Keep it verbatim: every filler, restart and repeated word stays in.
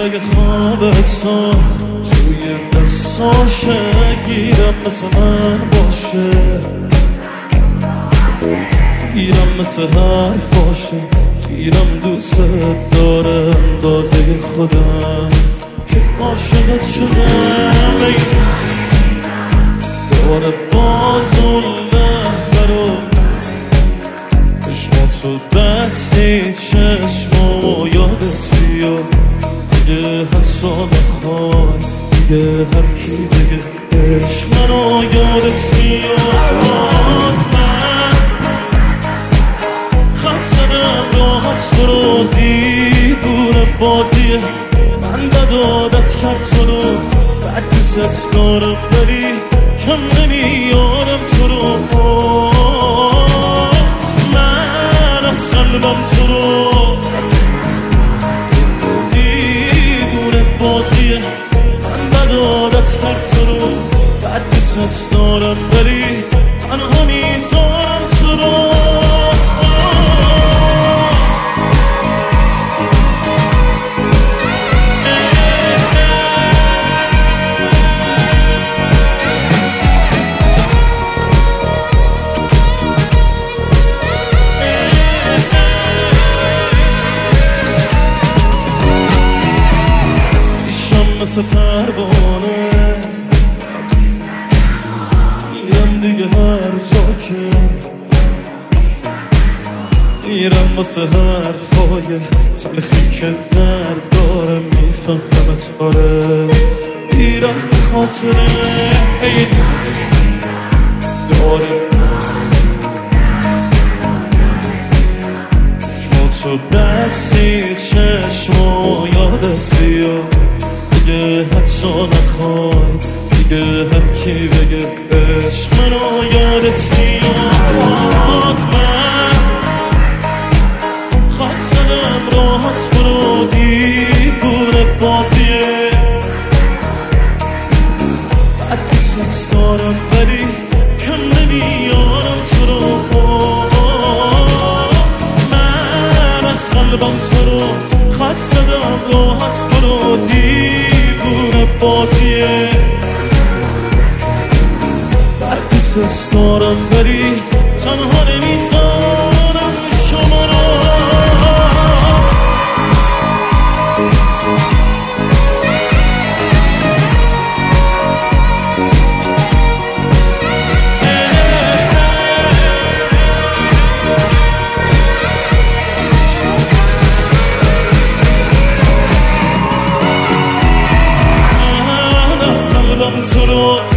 اگه خوابت تو توی دستاشه گیرم مثل من باشه، گیرم مثل حرفاشه، گیرم دوست داره اندازه خودم که عاشقت شدم. دوباره باز اون لحظه رو چشماتو دستی چشمامو یادت بیاد. اگه حتی نخوای دیگه هر کی بگه عشق منو یادت بیاد. من خط زدم راحت برو دیوونه بازیه، من بد عادت کرد تو رو بد دوست دارم ولی کم نمیارم تو رو. من از قلبم تو رو دیوونه بازیه، من بد عادت کرد تو رو بد دوست دارم ولی تنها میذارم تو رو. مثل پروانه میرم دیگه هر جا که میرم واسه حرفای تلخی که درد داره میفهمت. آره میرم به خاطره داره چشماتو بستی چشمو یادت بیاد. دیگه حتی نخوای دیگه هر کی بگه عشق منو یادت میاد. من خط زدم راحت برو دیوونه بازیه، بد دوست دارم ولی کم نمیارم تو رو. من از قلبم تو رو خط زدم راحت برو دیوونه بازیه، بد دوست دارم ولی تنها نمیذارم شما رو. من از قلبم تو رو